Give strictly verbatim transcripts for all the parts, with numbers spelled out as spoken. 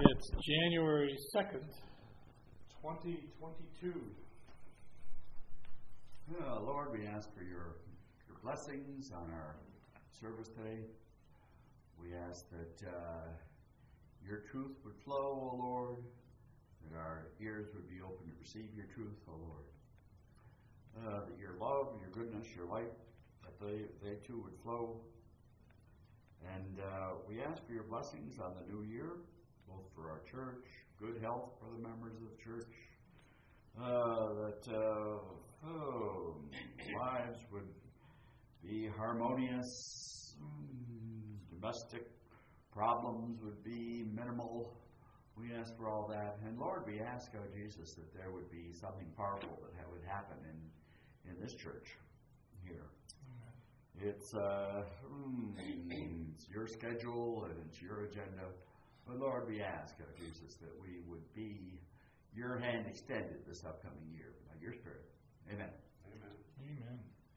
It's January second, twenty twenty-two. Uh, Lord, we ask for your, your blessings on our service today. We ask that uh, your truth would flow, O Lord, that our ears would be open to receive your truth, O Lord. Uh, that your love, your goodness, your light, that they, they too would flow. And uh, we ask for your blessings on the new year, both for our church, good health for the members of the church, uh, that uh, oh, lives would be harmonious, domestic problems would be minimal. We ask for all that. And Lord, we ask, oh Jesus, that there would be something powerful that would happen in, in this church here. It's, uh, mm, it's your schedule and it's your agenda. But Lord, we ask, oh Jesus, that we would be your hand extended this upcoming year by your Spirit. Amen. Amen. Amen.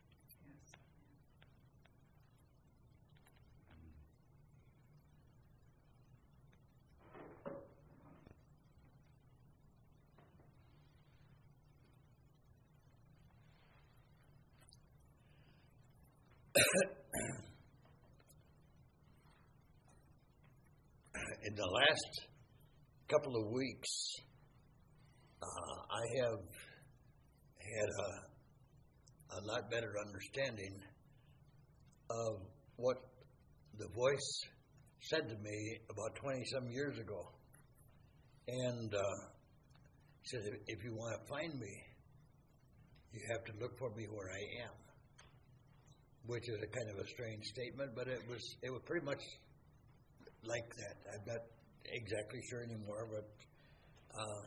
In the last couple of weeks, uh, I have had a, a lot better understanding of what the voice said to me about twenty-some years ago. And uh, he said, if you want to find me, you have to look for me where I am. Which is a kind of a strange statement, but it was it was pretty much like that. I'm not exactly sure anymore, but uh,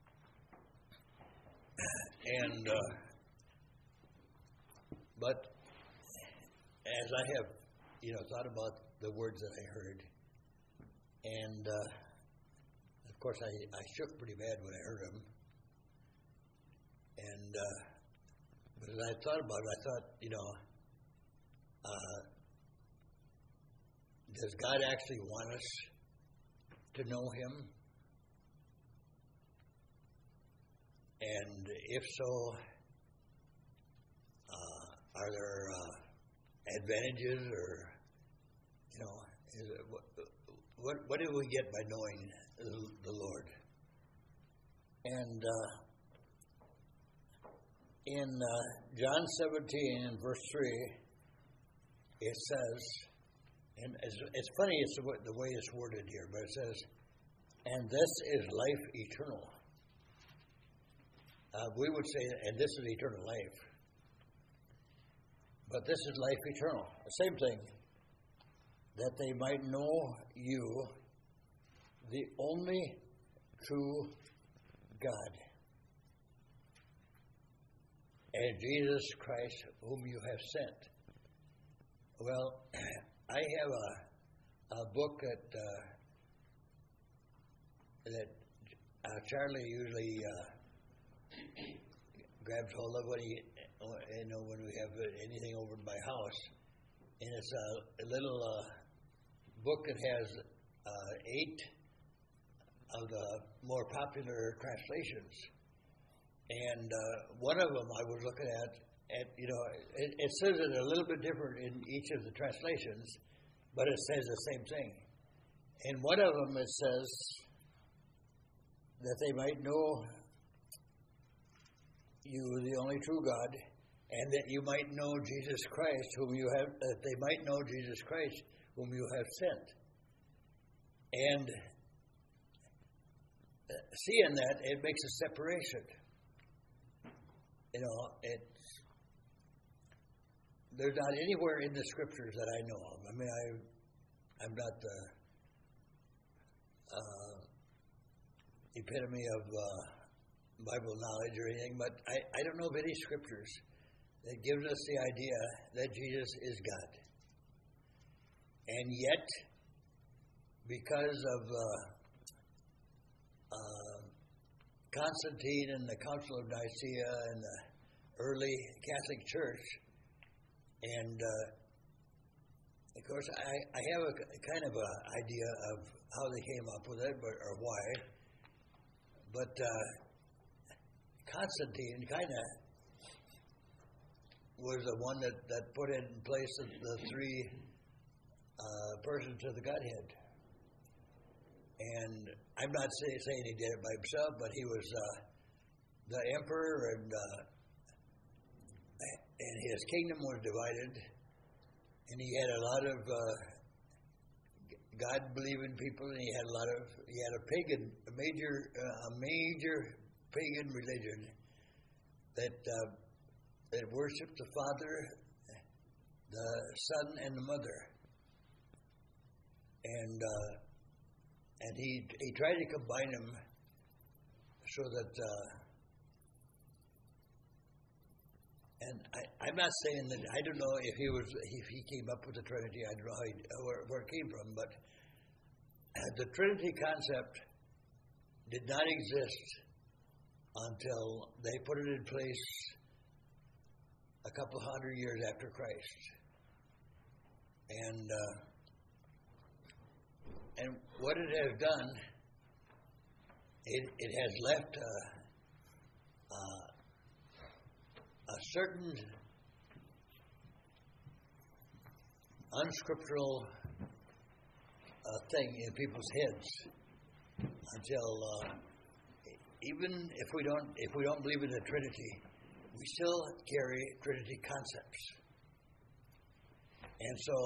and uh, but as I have you know thought about the words that I heard, and uh, of course I, I shook pretty bad when I heard them, and uh, but as I thought about it, I thought you know. Uh, does God actually want us to know Him? And if so, uh, are there uh, advantages, or you know, is it, what, what what do we get by knowing the, the Lord? And uh, in uh, John seventeen and verse three. It says, and it's, it's funny it's the way, the way it's worded here, but it says, and this is life eternal. Uh, we would say, and this is eternal life. But this is life eternal. The same thing. That they might know you, the only true God, and Jesus Christ, whom you have sent. Well, I have a a book that uh, that uh, Charlie usually uh, grabs hold of when he, you know, when we have anything over at my house, and it's a, a little uh, book that has uh, eight of the more popular translations, and uh, one of them I was looking at. And, you know, it, it says it a little bit different in each of the translations, but it says the same thing. In one of them it says that they might know you, the only true God, and that you might know Jesus Christ, whom you have, that they might know Jesus Christ, whom you have sent. And seeing that, it makes a separation. You know, it. There's not anywhere in the scriptures that I know of. I mean, I, I'm not the uh, epitome of uh, Bible knowledge or anything, but I, I don't know of any scriptures that gives us the idea that Jesus is God. And yet, because of uh, uh, Constantine and the Council of Nicaea and the early Catholic Church, and uh, of course, I, I have a k- kind of a idea of how they came up with it, but or why. But uh, Constantine kind of was the one that, that put in place the, the three uh, persons of the Godhead. And I'm not say, saying he did it by himself, but he was uh, the emperor, and uh, and his kingdom was divided, and he had a lot of uh, God-believing people, and he had a lot of he had a pagan, a major, uh, a major pagan religion that uh, that worshipped the Father, the Son, and the Mother, and uh, and he he tried to combine them so that. Uh, And I, I'm not saying that I don't know if he was if he came up with the Trinity. I don't know how he, where, where it came from, but the Trinity concept did not exist until they put it in place a couple hundred years after Christ. And uh, and what it has done, it it has left. Uh, uh, A certain unscriptural uh, thing in people's heads until uh, even if we don't if we don't believe in the Trinity, we still carry Trinity concepts. And so,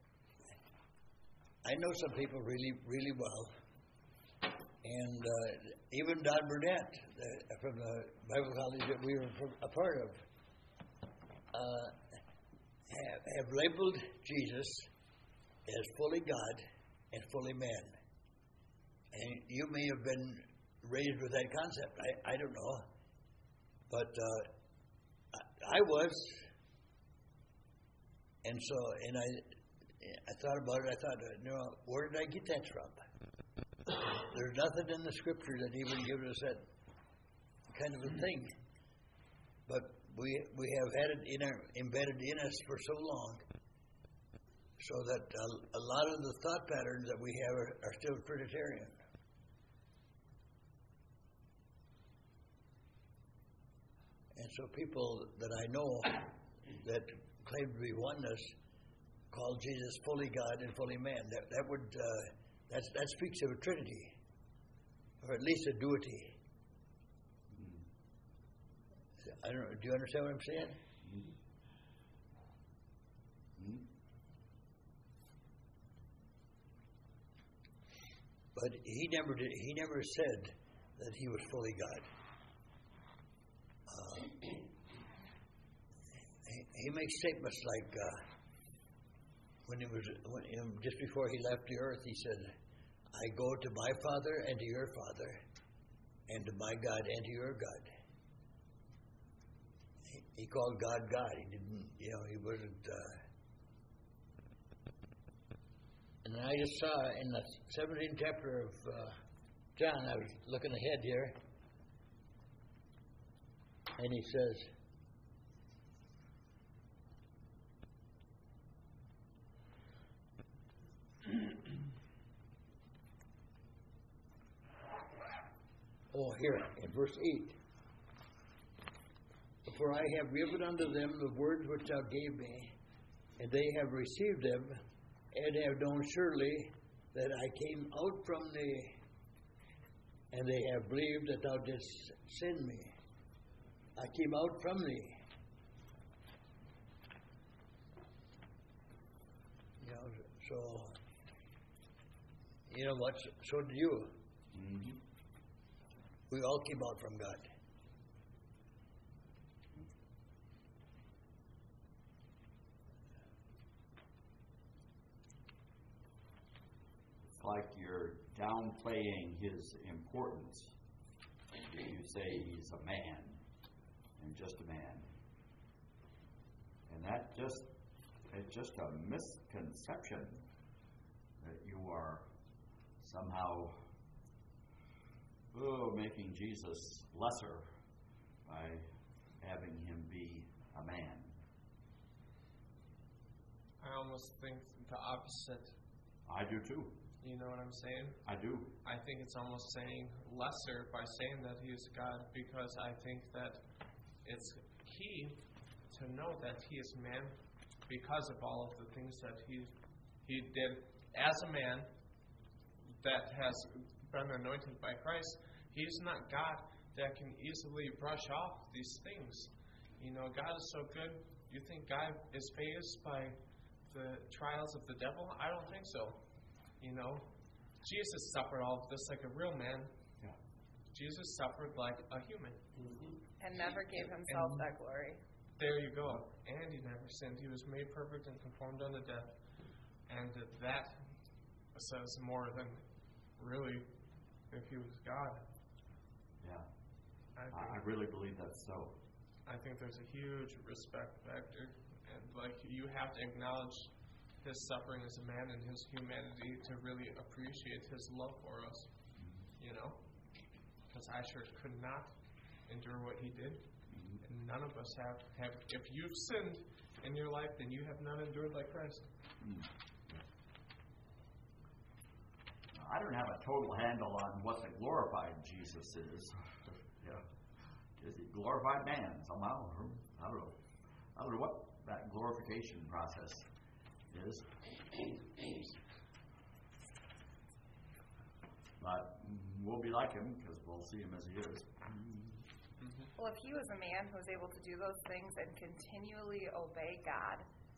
I know some people really really well, and uh, even Don Burnett uh, from the Bible college that we were a part of. Uh, have, have labeled Jesus as fully God and fully man. And you may have been raised with that concept. I, I don't know. But uh, I, I was. And so, and I I thought about it. I thought, you know, where did I get that from? There's nothing in the Scripture that even gives us that kind of a thing. But we we have had it in our, embedded in us for so long, so that a, a lot of the thought patterns that we have are, are still Trinitarian. And so people that I know that claim to be oneness call Jesus fully God and fully man. That that would uh, that's, that speaks of a Trinity, or at least a deity. I don't know. Do you understand what I'm saying? Mm-hmm. Mm-hmm. But he never did. He never said that he was fully God. Uh, he, he makes statements like uh, when he was when, you know, just before he left the earth, he said, "I go to my Father and to your Father, and to my God and to your God." He called God God. He didn't, you know, he wasn't. Uh... And then I just saw in the seventeenth chapter of uh, John, I was looking ahead here, and he says, oh, here, in verse eight. For I have given unto them the words which thou gave me, and they have received them, and have known surely that I came out from thee, and they have believed that thou didst send me. I came out from thee. You know, so, you know what? So did you. Mm-hmm. We all came out from God. Like you're downplaying his importance. You say he's a man, and just a man. And that just, it's just a misconception that you are somehow oh, making Jesus lesser by having him be a man. I almost think the opposite. I do too. You know what I'm saying? I do. I think it's almost saying lesser by saying that He is God, because I think that it's key to know that He is man because of all of the things that He He did as a man that has been anointed by Christ. He's not God that can easily brush off these things. You know, God is so good. You think God is fazed by the trials of the devil? I don't think so. You know, Jesus suffered all of this like a real man. Yeah. Jesus suffered like a human. And never gave himself And- that glory. There you go. And he never sinned. He was made perfect and conformed unto death. And that says more than really if he was God. Yeah. I think, I, I really believe that's so. I think there's a huge respect factor. And like you have to acknowledge his suffering as a man and his humanity to really appreciate his love for us. You know? Because I sure could not endure what he did. And none of us have, have. If you've sinned in your life, then you have not endured like Christ. Mm. I don't have a total handle on what the glorified Jesus is. Yeah. Is he glorified man somehow? I don't know. I don't know what that glorification process is. But we'll be like him because we'll see him as he is. Well, if he was a man who was able to do those things and continually obey God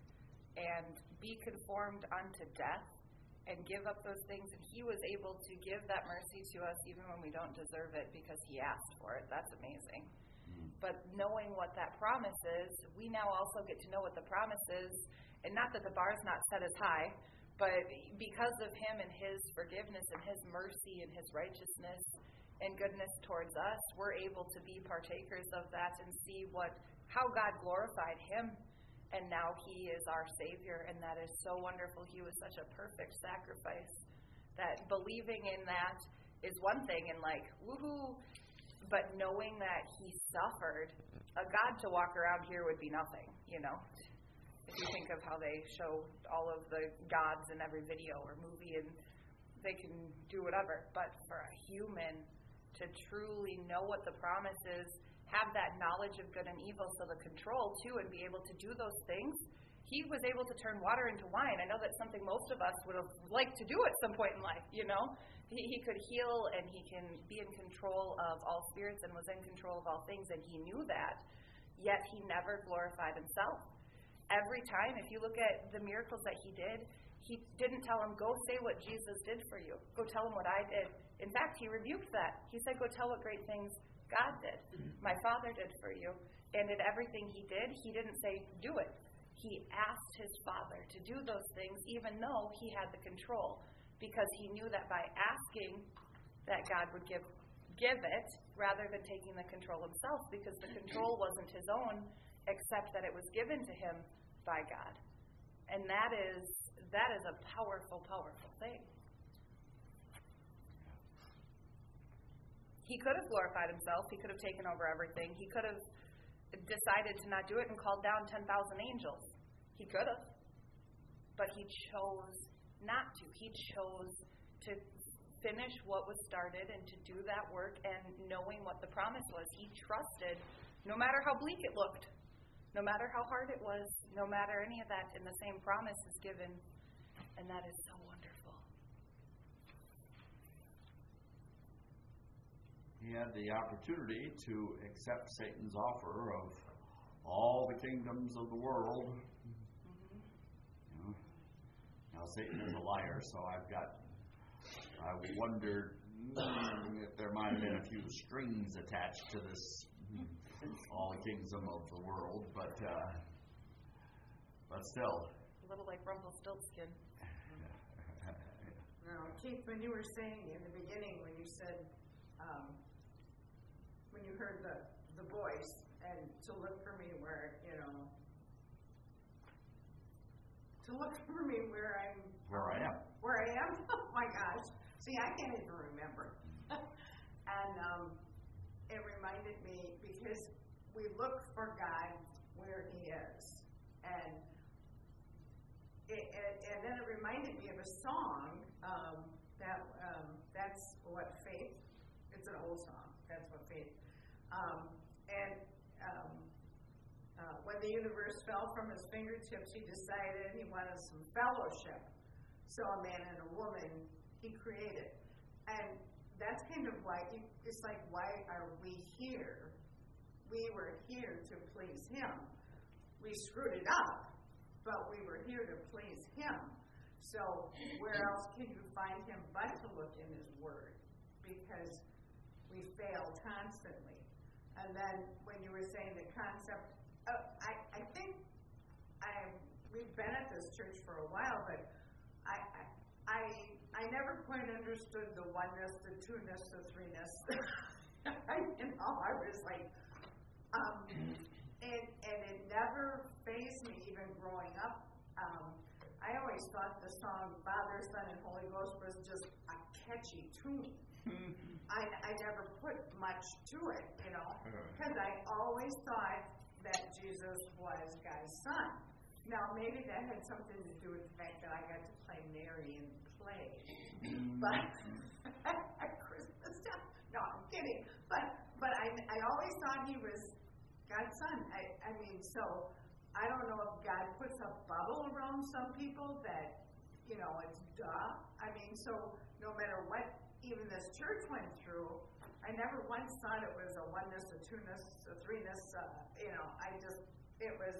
and be conformed unto death and give up those things, and he was able to give that mercy to us even when we don't deserve it because he asked for it, that's amazing. Mm. But knowing what that promise is, we now also get to know what the promise is, and not that the bar's not set as high, but because of him and his forgiveness and his mercy and his righteousness and goodness towards us, we're able to be partakers of that and see what how God glorified him, and now he is our Savior, and that is so wonderful. He was such a perfect sacrifice that believing in that is one thing, and like, woohoo, but knowing that he suffered, a God to walk around here would be nothing, you know. If you think of how they show all of the gods in every video or movie, and they can do whatever, but for a human to truly know what the promise is, have that knowledge of good and evil, so the control too, and be able to do those things. He was able to turn water into wine. I know that's something most of us would have liked to do at some point in life, you know. He, he could heal, and he can be in control of all spirits and was in control of all things, and he knew that, yet he never glorified himself. Every time, if you look at the miracles that he did, he didn't tell him, go say what Jesus did for you. Go tell him what I did. In fact, he rebuked that. He said, go tell what great things God did. My Father did for you. And in everything he did, he didn't say, do it. He asked his Father to do those things, even though he had the control, because he knew that by asking, that God would give give it, rather than taking the control himself, because the control wasn't his own, except that it was given to him by God. And that is that is a powerful, powerful thing. He could have glorified himself. He could have taken over everything. He could have decided to not do it and called down ten thousand angels. He could have. But he chose not to. He chose to finish what was started and to do that work, and knowing what the promise was. He trusted, no matter how bleak it looked, no matter how hard it was, no matter any of that, and the same promise is given. And that is so wonderful. He had the opportunity to accept Satan's offer of all the kingdoms of the world. Mm-hmm. You know, now, Satan is a liar, so I've got, I wondered mm, if there might have been a few strings attached to this all the kingdom of the world, but uh, but still. A little like Rumpelstiltskin. Now, Keith, when you were saying in the beginning, when you said, um, when you heard the, the voice, and to look for me where, you know, to look for me where I'm... Where I am. Where I am? Oh, my gosh. See, I can't even remember. And um, it reminded me, because we look for God where he is. And it, and, and then it reminded me of a song um, that um, that's what faith. It's an old song. That's what faith. Um, and um, uh, when the universe fell from his fingertips, he decided he wanted some fellowship. So a man and a woman he created, and that's kind of why it's like, why are we here? We were here to please him. We screwed it up, but we were here to please him. So where else can you find him but to look in his word? Because we fail constantly. And then when you were saying the concept, uh, I, I think I we've been at this church for a while, but I, I I I never quite understood the oneness, the two-ness, the three-ness. I, you know, I was like, um, and and it never fazed me even growing up. Um, I always thought the song Father, Son, and Holy Ghost was just a catchy tune. I, I never put much to it, you know, because I always thought that Jesus was God's son. Now, maybe that had something to do with the fact that I got to play Mary in the play. But at Christmas time, no, I'm kidding. But but I I always thought he was God's son. I, I mean, so I don't know if God puts a bubble around some people that, you know, it's duh. I mean, so no matter what even this church went through, I never once thought it was a oneness, a two-ness, a three-ness. Uh, you know, I just, it was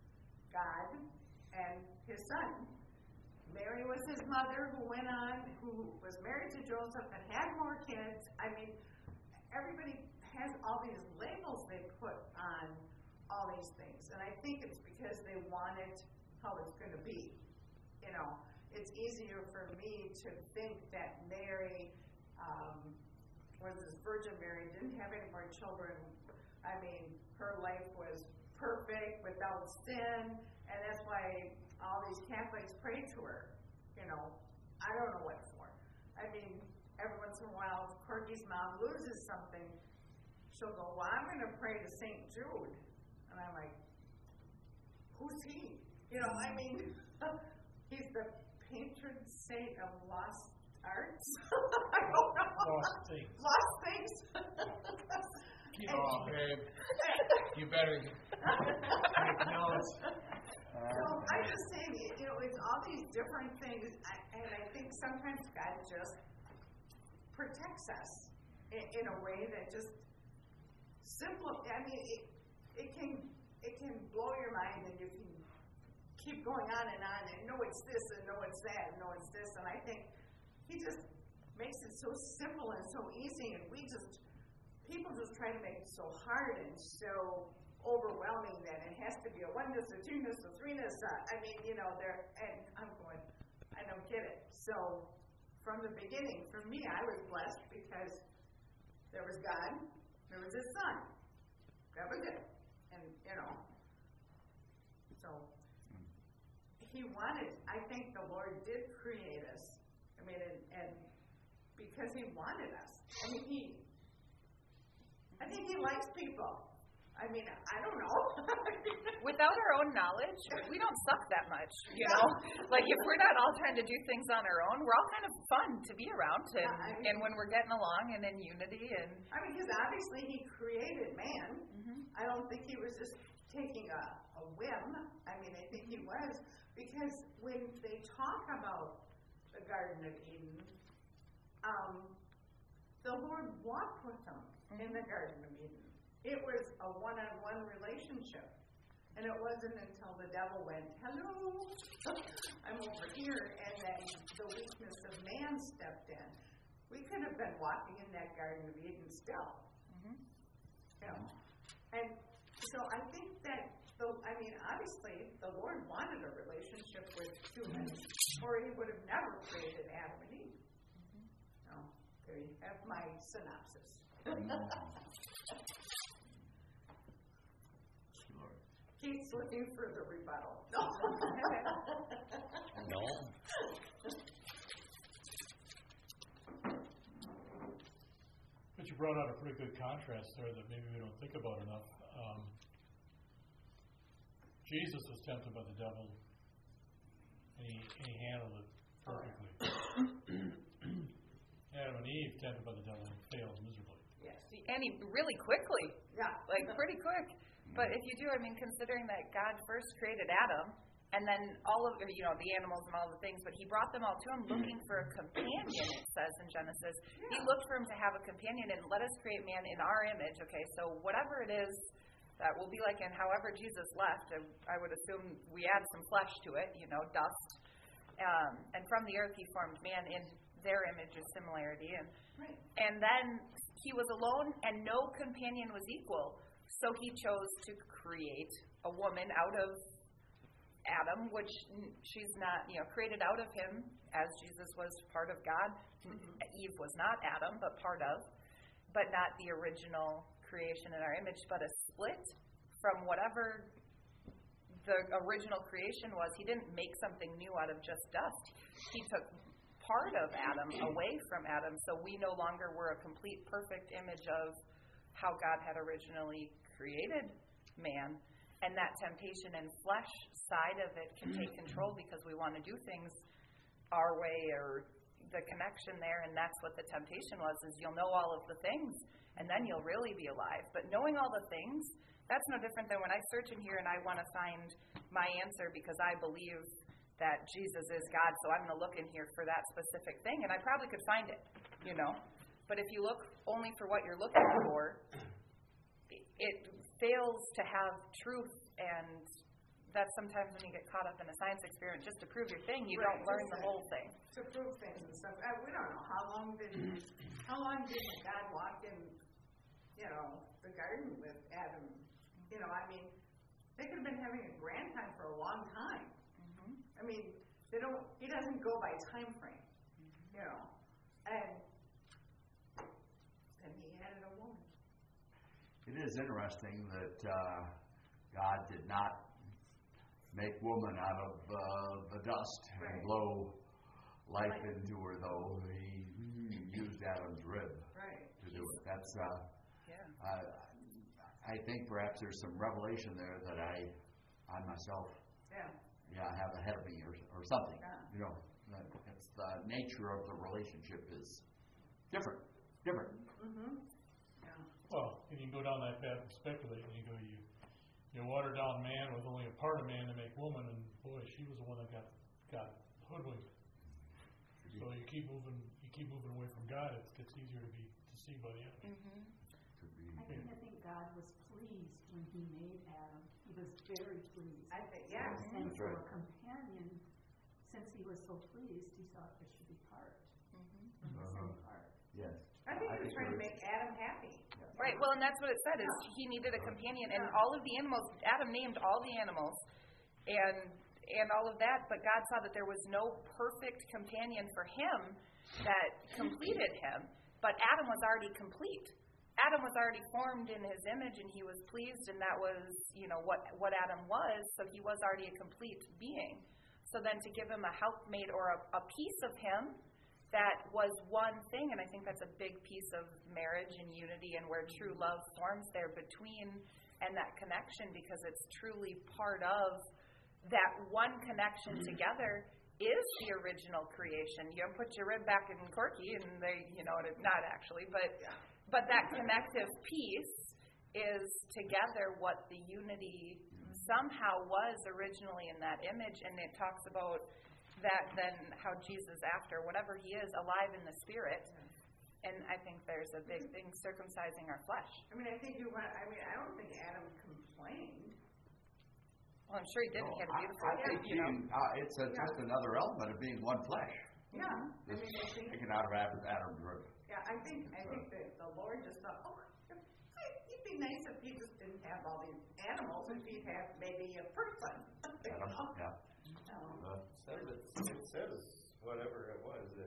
God and his son. Mary was his mother, who went on, who was married to Joseph and had more kids. I mean, everybody has all these labels they put on all these things. And I think it's because they want it how it's going to be. You know, it's easier for me to think that Mary um, was this Virgin Mary, didn't have any more children. I mean, her life was perfect, without sin, and that's why all these Catholics pray to her. You know, I don't know what for. I mean, every once in a while, if Corky's mom loses something, she'll go, well, I'm going to pray to Saint Jude. And I'm like, who's he? You know, I mean, he's the patron saint of lost arts. I don't know. Lost things. Lost things. Oh, babe. You better take notes. So I'm just saying, you know, it's all these different things, and I think sometimes God just protects us in, in a way that just simple. I mean, it, it can it can blow your mind, and you can keep going on and on, and no, it's this, and no, it's that, and no, it's this, and I think He just makes it so simple and so easy, and we just people just try to make it so hard and so overwhelming that it has to be a oneness, a two-ness, a three-ness. Uh, I mean, you know, there, and I'm going, I don't get it. So from the beginning, for me, I was blessed because there was God, there was His Son. That was it. And, you know, so He wanted, I think the Lord did create us. I mean, and, and because He wanted us. I mean, He, I think He likes people. I mean, I don't know. Without our own knowledge, we don't suck that much, you know? Like, if we're not all trying to do things on our own, we're all kind of fun to be around, and, Yeah, I mean- and when we're getting along and in unity, and... I mean, because obviously He created man. Mm-hmm. I don't think He was just taking a, a whim. I mean, I think He was. Because when they talk about the Garden of Eden, um, the Lord walked with them mm-hmm. in the Garden of Eden. It was a one-on-one relationship. And it wasn't until the devil went, hello, I'm over here, and then the weakness of man stepped in. We could have been walking in that Garden of Eden still. Mm-hmm. You know? And so I think that, the, I mean, obviously, the Lord wanted a relationship with humans, or He would have never created Adam and Eve. Mm-hmm. So, there you have my synopsis. Keith's looking for the rebuttal. No. No. But you brought out a pretty good contrast there that maybe we don't think about enough. Um, Jesus was tempted by the devil, and he, and he handled it perfectly. Adam and Eve, tempted by the devil, failed miserably. Yes. And he really quickly, Yeah. like pretty quick. But if you do, I mean, considering that God first created Adam, and then all of, you know, the animals and all the things, but he brought them all to him looking for a companion, it says in Genesis. He looked for him to have a companion, and let us create man in our image, okay? So whatever it is that will be like, and however Jesus left, I, I would assume we add some flesh to it, you know, dust. Um, and from the earth he formed man in their image of similarity. And, Right. and then he was alone, and no companion was equal. So he chose to create a woman out of Adam, which she's not, you know, created out of him, as Jesus was part of God. Mm-hmm. Eve was not Adam, but part of, but not the original creation in our image, but a split from whatever the original creation was. He didn't make something new out of just dust. He took part of Adam away from Adam, so we no longer were a complete, perfect image of how God had originally created man. And that temptation and flesh side of it can take control because we want to do things our way, or the connection there, and that's what the temptation was, is you'll know all of the things, and then you'll really be alive. But knowing all the things, that's no different than when I search in here and I want to find my answer because I believe that Jesus is God, so I'm going to look in here for that specific thing, and I probably could find it, you know. But if you look only for what you're looking for, it fails to have truth, and that's sometimes when you get caught up in a science experiment just to prove your thing, you Right, don't learn just the to- whole thing. To prove things and stuff. Uh, we don't know how long did how long did God walk in, you know, the garden with Adam? You know, I mean, they could have been having a grand time for a long time. Mm-hmm. I mean, they don't. He doesn't go by time frame, Mm-hmm. you know, and then he added a woman. It is interesting that uh, God did not make woman out of uh, the dust Right. and blow life Right. into her, though he, he used Adam's rib Right. to do it. That's, uh, Yeah. uh, I think perhaps there's some revelation there that I, I myself, Yeah. yeah, have ahead of me or, or something. Yeah. You know, that it's the nature of the relationship is different, different. Mm-hmm. Yeah. Well, and you can go down that path and speculate, and you go, you you water down man with only a part of man to make woman, and boy, she was the one that got got hoodwinked. So you keep moving, you keep moving away from God. It gets easier to be deceived by the enemy. Mm-hmm. Could be. I think, I think God was pleased when he made Adam. He was very pleased. I think yes. And That's for right. a companion, since he was so pleased, he thought there should be part. Mm-hmm. The Uh-huh. same part. Yes. I think he was trying to there make Adam happy. Right. Well, and that's what it said, is he needed a companion, and all of the animals. Adam named all the animals, and and all of that. But God saw that there was no perfect companion for him that completed him. But Adam was already complete. Adam was already formed in his image, and he was pleased, and that was, you know, what what Adam was. So he was already a complete being. So then to give him a helpmate or a, a piece of him that was one thing, and I think that's a big piece of marriage and unity, and where true love forms there between and that connection, because it's truly part of that one connection together is the original creation. You don't put your rib back in Corky, and they, you know, not actually, but but that connective piece is together what the unity somehow was originally in that image, and it talks about that then how Jesus, after whatever he is, alive in the spirit. And I think there's a big thing, circumcising our flesh. I mean, I think you want. I mean, I don't think Adam complained. Well, I'm sure he did. No, He had a I, beautiful, I think you know. being, uh, it's a, just another element of being one flesh. Yeah. I mean, I think. Taken out of Adam, Adam's rib. Yeah, I think. I think that the Lord just thought, oh, it'd be nice if he just didn't have all these animals, if he'd have maybe a person. Adam, yeah. Um, Uh, Says it, it says whatever it was that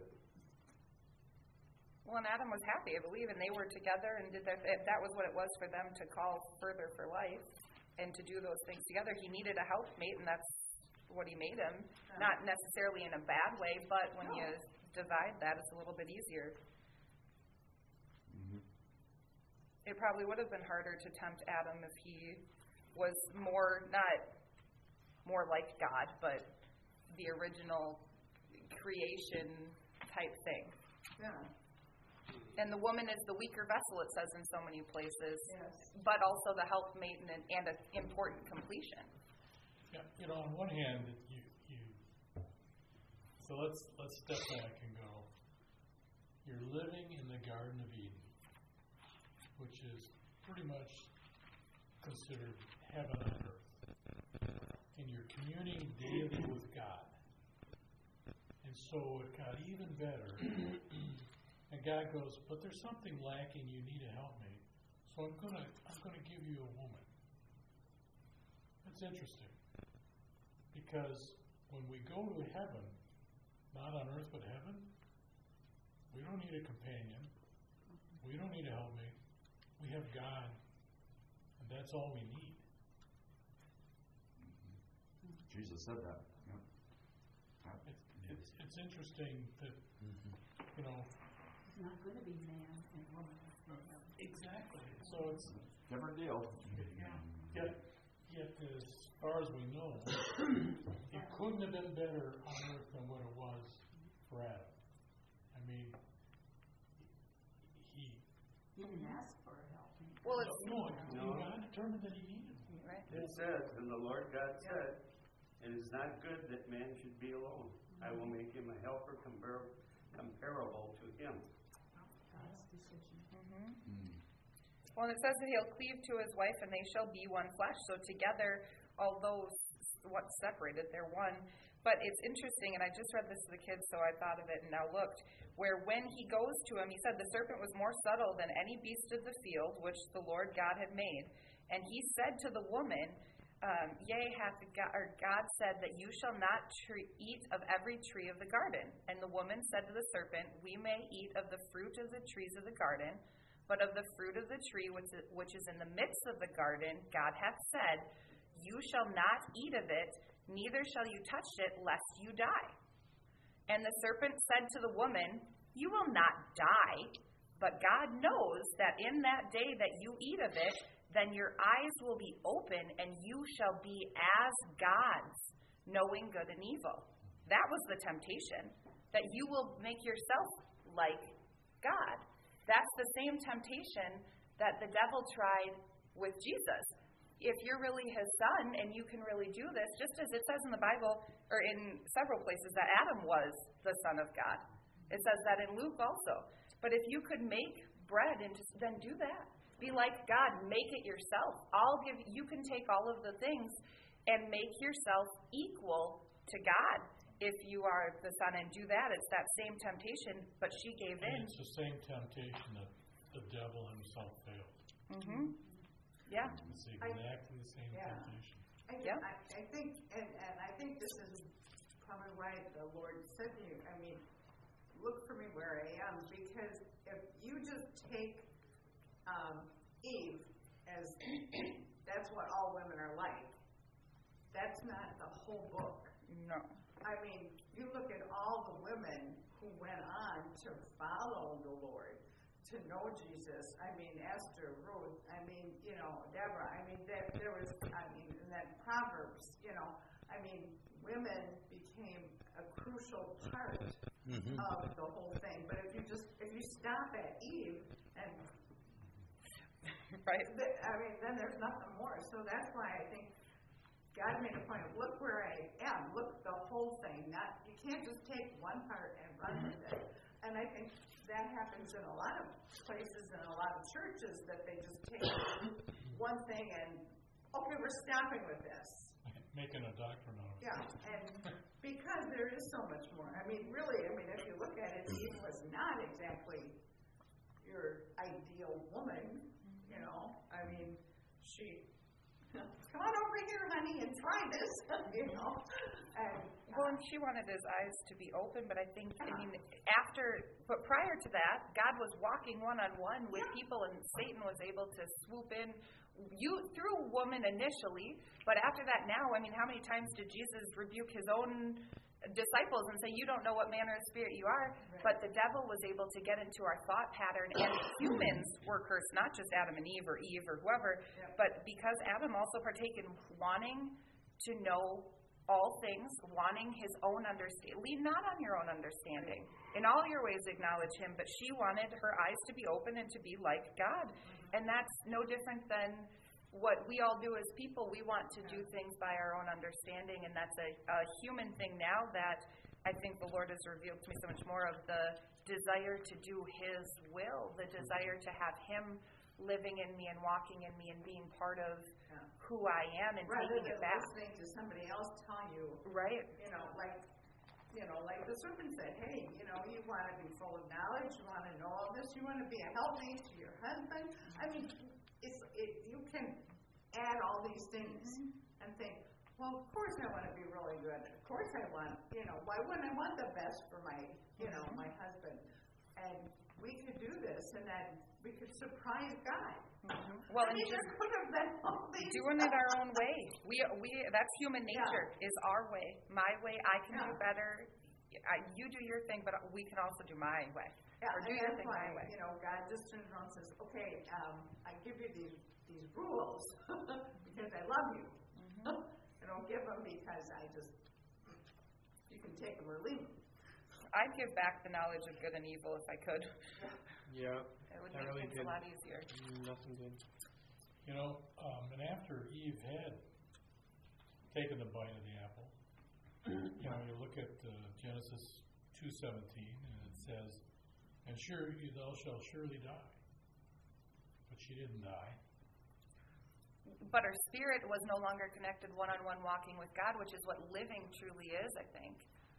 Well, and Adam was happy, I believe, and they were together and did their. That was what it was for them to call further for life, and to do those things together. He needed a helpmate, and that's what he made him. Not necessarily in a bad way, but when you divide that, it's a little bit easier. mhm. It probably would have been harder to tempt Adam if he was more, not more like God, but the original creation type thing. Yeah. And the woman is the weaker vessel, it says in so many places, Yes. but also the helpmate and, and an important completion. Yeah, you know, on one hand, you, you so let's let's step back and go. You're living in the Garden of Eden, which is pretty much considered heaven on earth. And you're communing daily with God. And so it got even better. And God goes, but there's something lacking, you need a helpmate. So I'm gonna I'm gonna give you a woman. That's interesting. Because when we go to heaven, not on earth but heaven, we don't need a companion. We don't need a helpmate. We have God, and that's all we need. Jesus said that. Yeah. It's, it's, it's interesting that, you know, It's not going to be man and woman. exactly. So it's, Different deal. yet, yet as far as we know, it couldn't have been better on earth than what it was for Adam. I mean, he, He didn't ask for a helpmate. Well, it's no, No. God determined that he needed one. right. It says, and the Lord God said, it is not good that man should be alone. I will make him a helper compar- comparable to him. God's decision. Mm-hmm. Well, and it says that he'll cleave to his wife, and they shall be one flesh. So together, although s- what's separated, they're one. But it's interesting, and I just read this to the kids, so I thought of it and now looked, where when he goes to him, he said the serpent was more subtle than any beast of the field which the Lord God had made. And he said to the woman, um, Yea, hath God, or God said that you shall not tre- eat of every tree of the garden. And the woman said to the serpent, We may eat of the fruit of the trees of the garden, but of the fruit of the tree which is, which is in the midst of the garden, God hath said, You shall not eat of it, neither shall you touch it, lest you die. And the serpent said to the woman, You will not die, but God knows that in that day that you eat of it, then your eyes will be open, and you shall be as gods, knowing good and evil. That was the temptation, that you will make yourself like God. That's the same temptation that the devil tried with Jesus. If you're really his son and you can really do this, just as it says in the Bible, or in several places, that Adam was the son of God. It says that in Luke also. But if you could make bread, and just then do that. Be like God, make it yourself. I'll give you can take all of the things and make yourself equal to God if you are the son, and do that. It's that same temptation, but she gave in. And it's the same temptation that the devil himself failed. Mm-hmm. Yeah. It's exactly the same Yeah. temptation. I, Yeah. I, I think, and, and I think this is probably why the Lord said to you, I mean, look for me where I am, because if you just take um, Eve as that's what all women are like, that's not the whole book. No. I mean, you look at all the women who went on to follow the Lord, to know Jesus. I mean, Esther, Ruth, I mean, you know, Deborah. I mean, there, there was, I mean, and then Proverbs, you know. I mean, women became a crucial part Mm-hmm. of the whole thing. But if you just, if you stop at Eve, and Right. th- I mean, then there's nothing more. So that's why I think God made a point of, look where I am, look the whole thing. Not, you can't just take one part and run with it. And I think that happens in a lot of places and a lot of churches, that they just take one thing and, okay, we're stopping with this. Making a doctrine out of it. Yeah, and because there is so much more. I mean, really, I mean, if you look at it, Eve was not exactly your ideal woman, you know. I mean, she, come on over here, honey, and try this, you know. And, Well, and she wanted his eyes to be open, but I think, I mean, after, but prior to that, God was walking one-on-one with people, and Satan was able to swoop in you through woman initially, but after that now, I mean, how many times did Jesus rebuke his own disciples and say, you don't know what manner of spirit you are? Right. But the devil was able to get into our thought pattern, and humans were cursed, not just Adam and Eve or Eve or whoever, Yep. but because Adam also partake in wanting to know all things, wanting his own understanding. Lean not on your own understanding. In all your ways acknowledge him, but she wanted her eyes to be open and to be like God. And that's no different than what we all do as people. We want to do things by our own understanding, and that's a, a human thing now that I think the Lord has revealed to me so much more of the desire to do his will, the desire to have him living in me and walking in me and being part of Yeah. who I am and Rather taking than it back. listening to somebody else tell you, Right. you know, like, you know, like the serpent said, hey, you know, you want to be full of knowledge, you want to know all this, you want to be a helpmate to your husband. I mean, it's it, you can add all these things and think, well, of course I want to be really good. Of course I want, you know, why wouldn't I want the best for my, you know, my husband? And we could do this, and then we could surprise God. Well, I and mean, there just could have been all these doing it our own way. We we that's human nature. Yeah. Is our way, my way. I can do Yeah. better. I, you do your thing, but we can also do my way. Yeah, or do and your that's thing why, my way. you know, God just turns around and says, okay, um, I give you these these rules because I love you. I don't give them because I just, you can take them or leave them. I'd give back the knowledge of good and evil if I could. Yeah. It would That make really things did. a lot easier. Nothing good. You know, um, and after Eve had taken the bite of the apple, you know, you look at uh, Genesis two seventeen, and it says, "And sure thou shalt surely die." But she didn't die. But her spirit was no longer connected one-on-one walking with God, which is what living truly is, I think.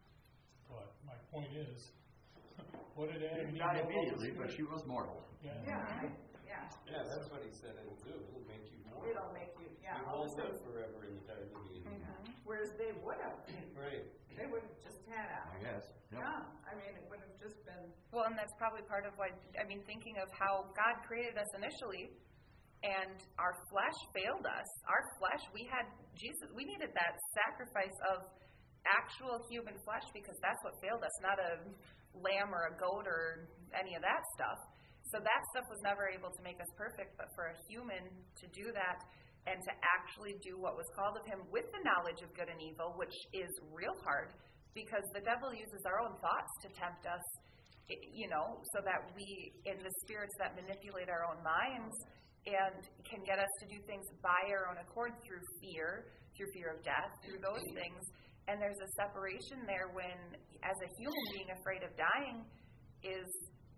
But my point is, what did Adam and Eve She died know about the immediately, but spirit? she was mortal. Yeah. Yeah, yeah. Yeah, that's what he said it'll do. It'll make you more. It'll make you, yeah. You all won't of a live sudden- forever in the Garden of Eden. Whereas they would have. Right. They would have just had a, I guess. Yep. yeah, I mean, it would have just been, Well, and that's probably part of why, I mean, thinking of how God created us initially, and our flesh failed us. Our flesh, we had Jesus, we needed that sacrifice of actual human flesh because that's what failed us, not a lamb or a goat or any of that stuff. So that stuff was never able to make us perfect, but for a human to do that and to actually do what was called of him with the knowledge of good and evil, which is real hard because the devil uses our own thoughts to tempt us, you know, so that we, in the spirits that manipulate our own minds and can get us to do things by our own accord through fear, through fear of death, through those things. And there's a separation there when, as a human being afraid of dying is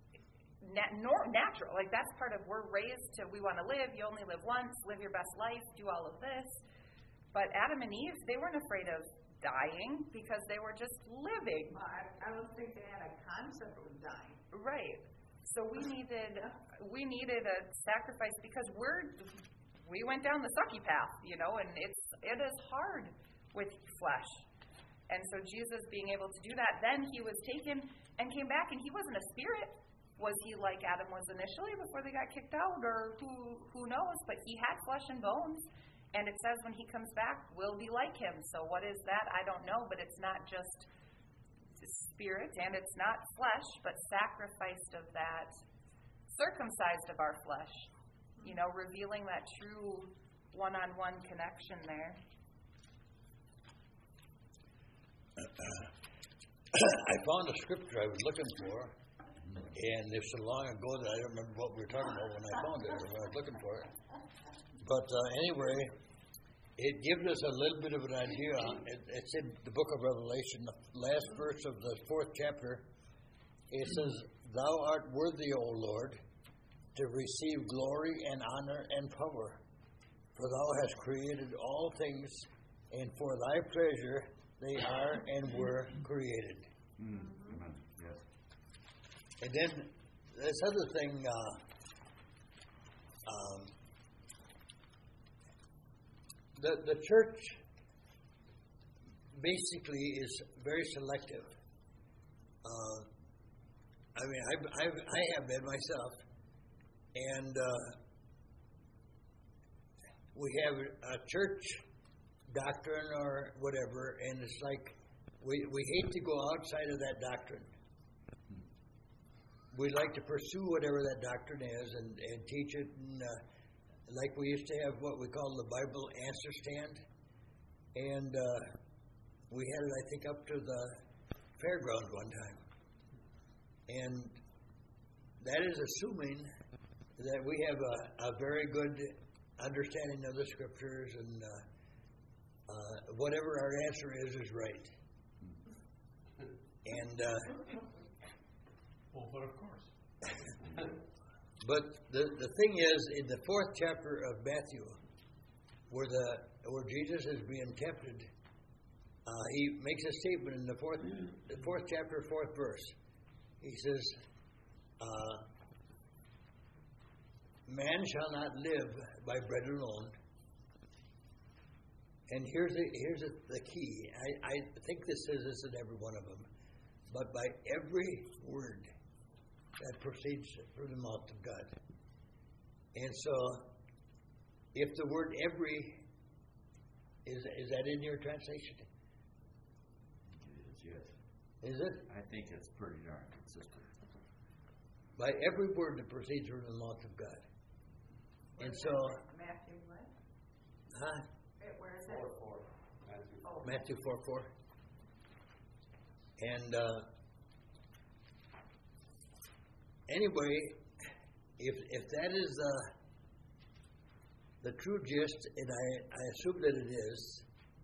nat- nor- natural. Like, that's part of, we're raised to, we want to live, you only live once, live your best life, do all of this. But Adam and Eve, they weren't afraid of dying because they were just living. well, I, I don't think they had a concept of dying. Right. So we needed we needed a sacrifice because we're we went down the sucky path, you know, and it's it is hard with flesh. And so Jesus being able to do that, then he was taken and came back, and he wasn't a spirit. Was he like Adam was initially before they got kicked out, or who who knows? But he had flesh and bones, and it says when he comes back, we'll be like him. So what is that? I don't know, but it's not just spirit, and it's not flesh, but sacrificed of that, circumcised of our flesh. You know, revealing that true one-on-one connection there. I found a scripture I was looking for, and it's so long ago that I don't remember what we were talking about when I found it, or when I was looking for it. But uh, anyway, it gives us a little bit of an idea. It, it's in the book of Revelation, the last verse of the fourth chapter. It says, "Thou art worthy, O Lord, to receive glory and honor and power, for thou hast created all things, and for thy pleasure they are and were created." Mm. Amen. Yes. And then this other thing, uh, um, the the church basically is very selective. Uh, I mean, I've, I've, I have been myself, and uh, we have a church doctrine or whatever, and it's like we we hate to go outside of that doctrine. We like to pursue whatever that doctrine is and, and teach it. And, uh, like we used to have what we call the Bible answer stand. And uh, we had it, I think, up to the fairgrounds one time. And that is assuming that we have a, a very good understanding of the Scriptures, and uh, uh, whatever our answer is, is right. And uh, well, but of course. but the the thing is, in the fourth chapter of Matthew, where the where Jesus is being tempted, uh, he makes a statement in the fourth the fourth chapter, fourth verse. He says, uh, "Man shall not live by bread alone." And here's the, here's the, the key. I, I think this says this in every one of them. But by every word that proceeds from the mouth of God. And so, if the word every, is is that in your translation? It is, yes. Is it? I think it's pretty darn consistent. By every word that proceeds from the mouth of God. And so, Matthew what? huh? Eh, Where is it? Four, four. Matthew. Oh. Matthew four four. And uh, anyway, if if that is uh, the true gist, and I, I assume that it is,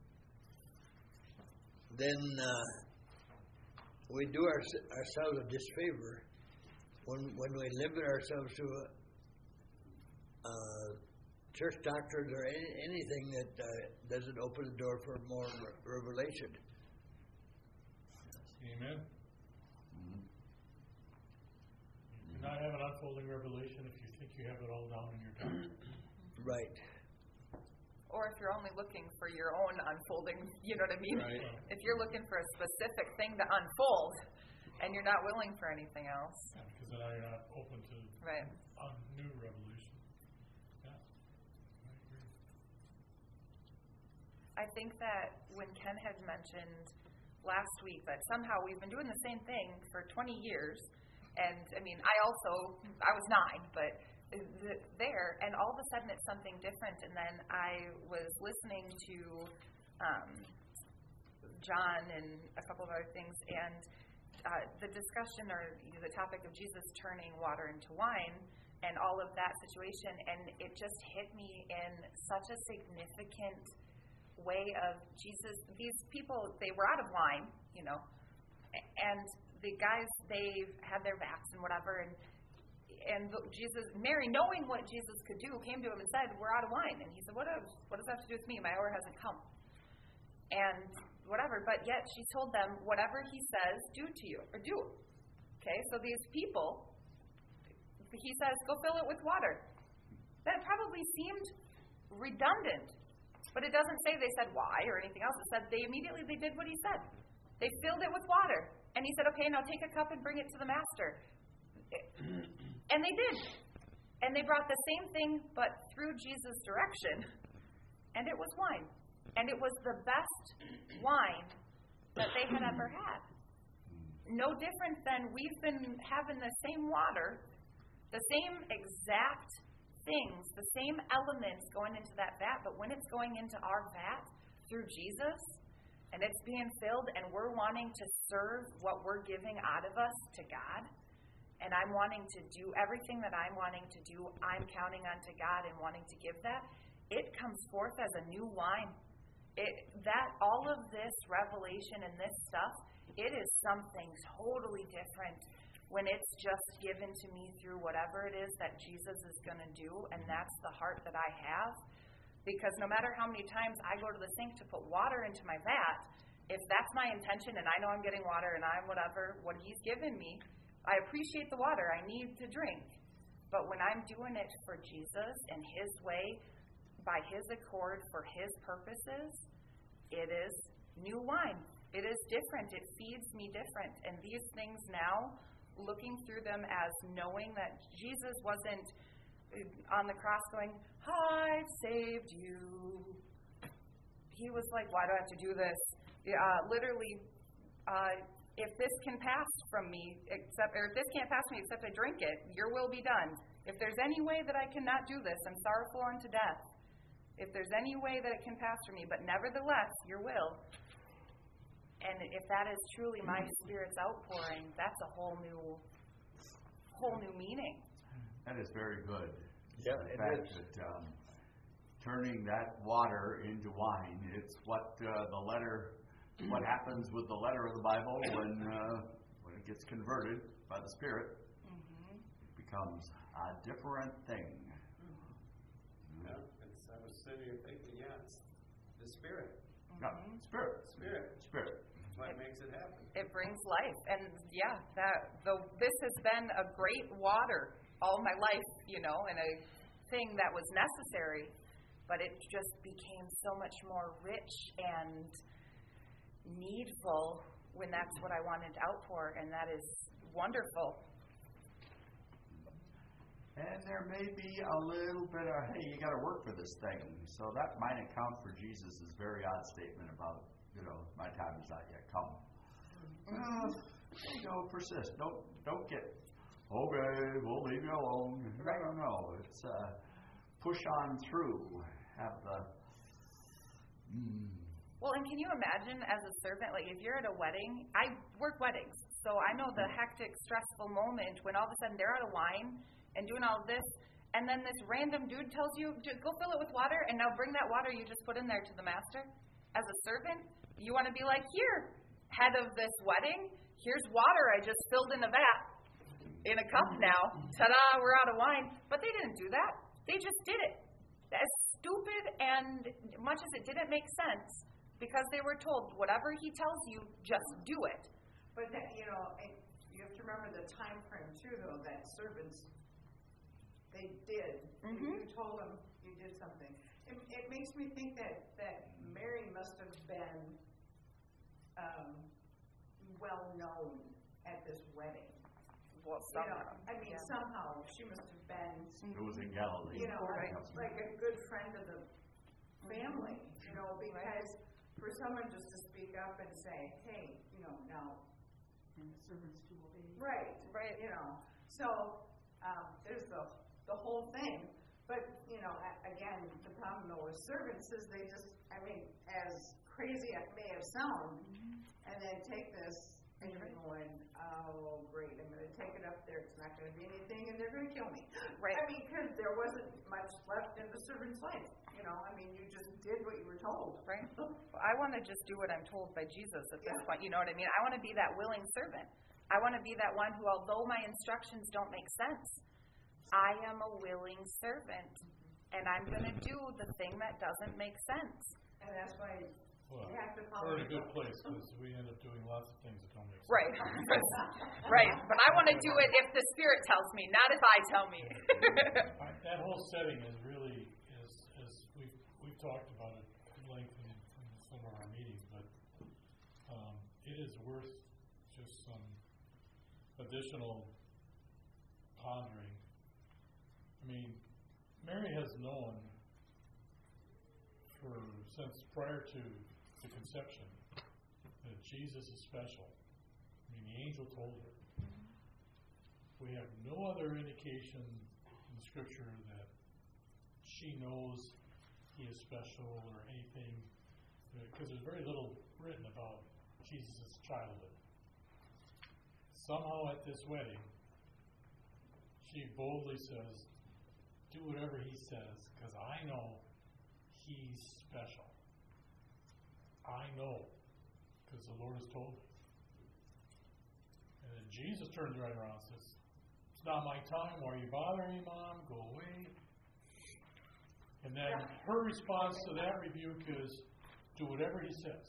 then uh, we do our, ourselves a disfavor when when we limit ourselves to a, uh, church doctrines or any, anything that uh, doesn't open the door for more re- revelation. Amen. Mm-hmm. You cannot have an unfolding revelation if you think you have it all down in your doctrine. Right. Or if you're only looking for your own unfolding, you know what I mean? Right. If you're looking for a specific thing to unfold and you're not willing for anything else. Yeah, because then you're not open to Right. a new revelation. Yeah, I agree. I think that when Ken had mentioned last week that somehow we've been doing the same thing for twenty years, and I mean, I also, I was nine, but th- there, and all of a sudden it's something different, and then I was listening to um, John and a couple of other things, and uh, the discussion or you know, the topic of Jesus turning water into wine, and all of that situation, and it just hit me in such a significant way of Jesus. These people, they were out of wine, you know, and the guys, they had their vats and whatever, and and Jesus, Mary, knowing what Jesus could do, came to him and said, "We're out of wine." And he said, "What does what does that have to do with me? My hour hasn't come." And whatever, but yet she told them, "Whatever he says, do to you, or do." Okay, so these people, he says, "Go fill it with water." That probably seemed redundant. But it doesn't say they said why or anything else. It said they immediately they did what he said. They filled it with water. And he said, "Okay, now take a cup and bring it to the master." And they did. And they brought the same thing, but through Jesus' direction. And it was wine. And it was the best wine that they had ever had. No different than we've been having the same water, the same exact things, the same elements going into that vat, but when it's going into our vat through Jesus and it's being filled and we're wanting to serve what we're giving out of us to God, and I'm wanting to do everything that I'm wanting to do, I'm counting on to God and wanting to give that, it comes forth as a new wine. It that all of this revelation and this stuff, it is something totally different when it's just given to me through whatever it is that Jesus is going to do, and that's the heart that I have. Because no matter how many times I go to the sink to put water into my vat, if that's my intention and I know I'm getting water and I'm whatever, what he's given me, I appreciate the water I need to drink. But when I'm doing it for Jesus and his way, by his accord, for his purposes, it is new wine. It is different. It feeds me different. And these things now, looking through them as knowing that Jesus wasn't on the cross going, "I've saved you." He was like, "Why do I have to do this?" Uh, literally, uh, if this can pass from me, except, or if this can't pass me except I drink it, your will be done. If there's any way that I cannot do this, I'm sorrowful unto death. If there's any way that it can pass from me, but nevertheless, your will. And if that is truly my Spirit's outpouring, that's a whole new, whole new meaning. That is very good. Yeah, the it fact is. that um, turning that water into wine, it's what uh, the letter, what happens with the letter of the Bible when uh, when it gets converted by the Spirit, Mm-hmm. it becomes a different thing. Yeah, it's, I was sitting here thinking, yeah, it's the Spirit. Yeah, Spirit, Spirit. Spirit. That's what makes it happen. It brings life, and yeah, that the this has been a great water all my life, you know, and a thing that was necessary, but it just became so much more rich and needful when that's what I wanted to outpour, and that is wonderful. And there may be a little bit of, hey, you got to work for this thing. So that might account for Jesus' very odd statement about, you know, my time is not yet come. Uh, you know, persist. Don't don't get, okay, we'll leave you alone. Right. No, no, no. It's uh, push on through. Have the. Mm, Well, and can you imagine as a servant, like if you're at a wedding, I work weddings, so I know the hectic, stressful moment when all of a sudden they're out of wine and doing all of this, and then this random dude tells you, go fill it with water, and now bring that water you just put in there to the master. As a servant, you want to be like, here, head of this wedding, here's water I just filled in a vat, in a cup now. Ta-da, we're out of wine. But they didn't do that. They just did it. As stupid and much as it didn't make sense, because they were told, whatever he tells you, just do it. But that, you know, and you have to remember the time frame too, though, that servants, they did. Mhm. You, you told them you did something. It, it makes me think that, that Mary must have been um, well known at this wedding. Well, You know, somehow. I mean, Yeah. somehow she must have been, it was in Galilee. you know, Right. like a good friend of the family, you know, because for someone just to speak up and say, hey, you know, now, And the servants to obey. right, Right. you know, so um, there's the the whole thing. But you know, a- again, the problem though with servants is they just, I mean, as crazy as it may have sound, and then take this and you're going, oh great, I'm going to take it up there. It's not going to be anything, and they're going to kill me. Right. I mean, because there wasn't much left in the servant's life. You know, I mean, you just did what you were told. Right. I want to just do what I'm told by Jesus at this Yeah. point. You know what I mean? I want to be that willing servant. I want to be that one who, although my instructions don't make sense, I am a willing servant. And I'm going to do the thing that doesn't make sense. And that's why Well, you have to follow. we're in a the good book. place because we end up doing lots of things that don't make sense. Right. Right. But I want to do it if the Spirit tells me, not if I tell me. I- That whole setting is really, is, is we've, we've talked about it at length in, in some of our meetings, but um, it is worth just some additional pondering. I mean, Mary has known for since prior to the conception that Jesus is special. I mean, the angel told her. We have no other indication in Scripture that she knows he is special or anything, because there's very little written about Jesus' childhood. Somehow at this wedding, she boldly says, do whatever he says, because I know he's special. I know, because the Lord has told me. And then Jesus turns right around and says, it's not my time. Why are you bothering me, Mom? Go away. And then her response to that rebuke is, do whatever he says.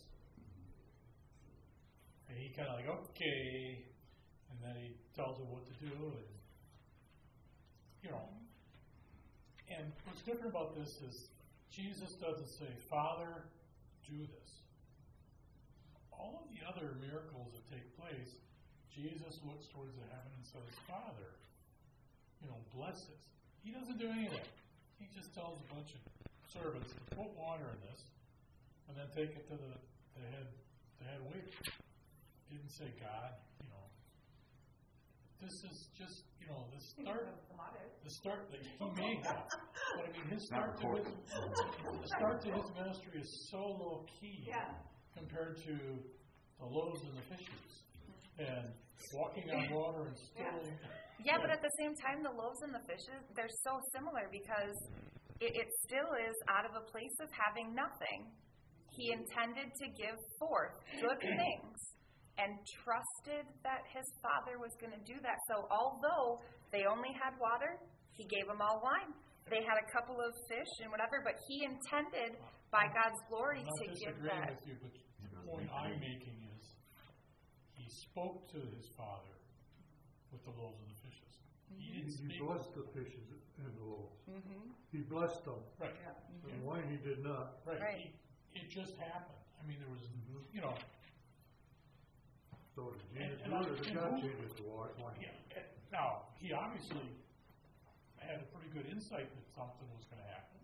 And he kind of like, okay. And then he tells her what to do. And, you know. And what's different about this is Jesus doesn't say, Father, do this. All of the other miracles that take place, Jesus looks towards the heaven and says, Father, you know, bless this. He doesn't do anything. He just tells a bunch of servants to put water in this and then take it to the, the head the head waiter. Didn't say God, you know. This is just, you know, the start the start that he may have. But I mean his start to his the start to his ministry is so low key Yeah. compared to the the loaves and the fishes, and walking on water and still. Yeah, but at the same time, the loaves and the fishes, they're so similar because it, it still is out of a place of having nothing. He intended to give forth good things and trusted that his Father was going to do that. So although they only had water, he gave them all wine. They had a couple of fish and whatever, but he intended by God's glory I'm not to give disagreeing that. with you, but the point I'm making is he spoke to his Father with the loaves and the fishes. He didn't He speak. blessed the fishes and the loaves. Mm-hmm. He blessed them. Right. And wine he did not. Right. Right. He, it just happened. I mean, there was, you know, So did And- Jesus and do I- it, or did and God who- change it to wa- wine? yeah, eh, now, he obviously had a pretty good insight that something was going to happen.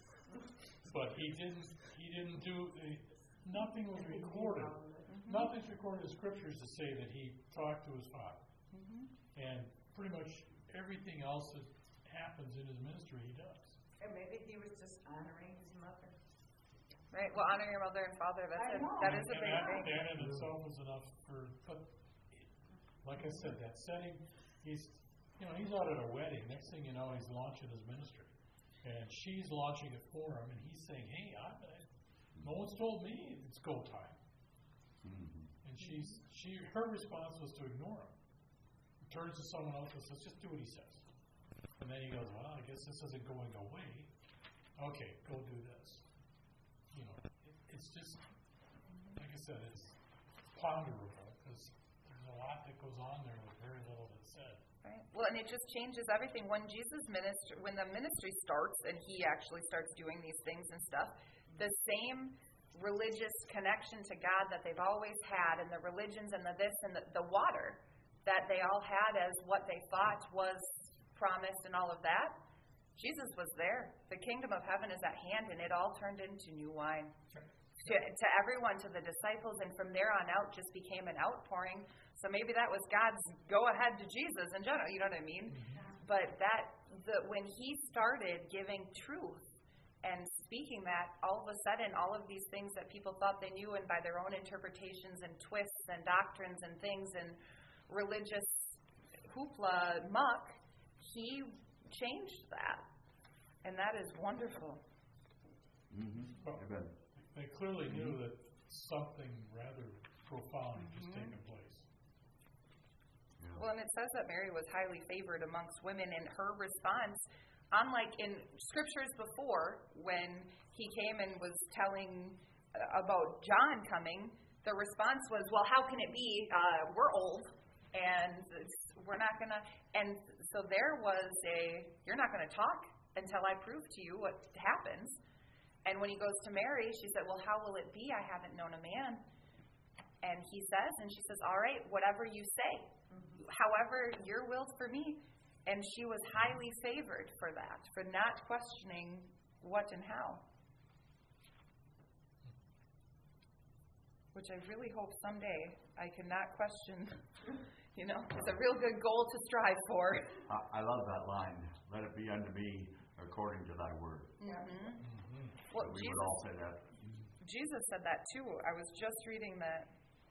But he didn't, he didn't do, eh, nothing was recorded. Nothing's recorded in the scriptures to say that he talked to his Father. And pretty much everything else that happens in his ministry, he does. And maybe he was just honoring his mother. Right. Well, honor your mother and father. That's I a, know. that is a And big that, thing. that in itself was enough for, but like I said, that setting, he's, you know, he's out at a wedding. Next thing you know, he's launching his ministry. And she's launching it for him, and he's saying, hey, I, I, no one's told me it's go time. Mm-hmm. And she's, she, her response was to ignore him. Turns to someone else and says, just do what he says. And then he goes, well, I guess this isn't going away. Okay, go do this. You know, it, it's just, like I said, it's ponderable because there's a lot that goes on there with very little that's said. Right. Well, and it just changes everything. When Jesus ministry, when the ministry starts and he actually starts doing these things and stuff, the same religious connection to God that they've always had, and the religions and the this and the, the water that they all had as what they thought was promised and all of that, Jesus was there. The kingdom of heaven is at hand, and it all turned into new wine. To, to everyone, to the disciples, and from there on out just became an outpouring. So maybe that was God's go ahead to Jesus in general, you know what I mean? Mm-hmm. But that the when he started giving truth and speaking that, all of a sudden all of these things that people thought they knew, and by their own interpretations and twists and doctrines and things and religious hoopla muck, he changed that. And that is wonderful. Mm-hmm. Amen. They clearly knew that something rather profound had just taken place. Yeah. Well, and it says that Mary was highly favored amongst women, and her response, unlike in scriptures before, when he came and was telling about John coming, the response was, well, how can it be? Uh, we're old, and we're not going to. And so there was a, you're not going to talk until I prove to you what happens. And when he goes to Mary, she said, well, how will it be? I haven't known a man. And he says, and she says, all right, whatever you say, mm-hmm. however your will's for me. And she was highly favored for that, for not questioning what and how. Which I really hope someday I can not question, you know, it's a real good goal to strive for. I, I love that line. Let it be unto me according to thy word. Mm-hmm. Well, we Jesus, would all say that. Jesus said that too. I was just reading that